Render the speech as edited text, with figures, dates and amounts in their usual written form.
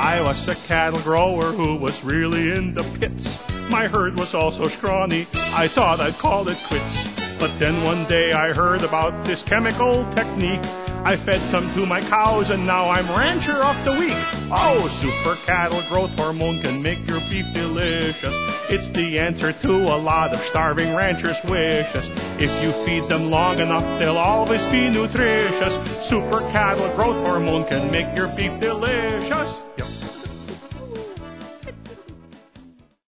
I was a cattle grower who was really in the pits. My herd was all so scrawny, I thought I'd call it quits. But then one day I heard about this chemical technique. I fed some to my cows and now I'm Rancher of the Week. Oh, Super Cattle Growth Hormone can make your beef delicious. It's the answer to a lot of starving ranchers' wishes. If you feed them long enough, they'll always be nutritious. Super Cattle Growth Hormone can make your beef delicious.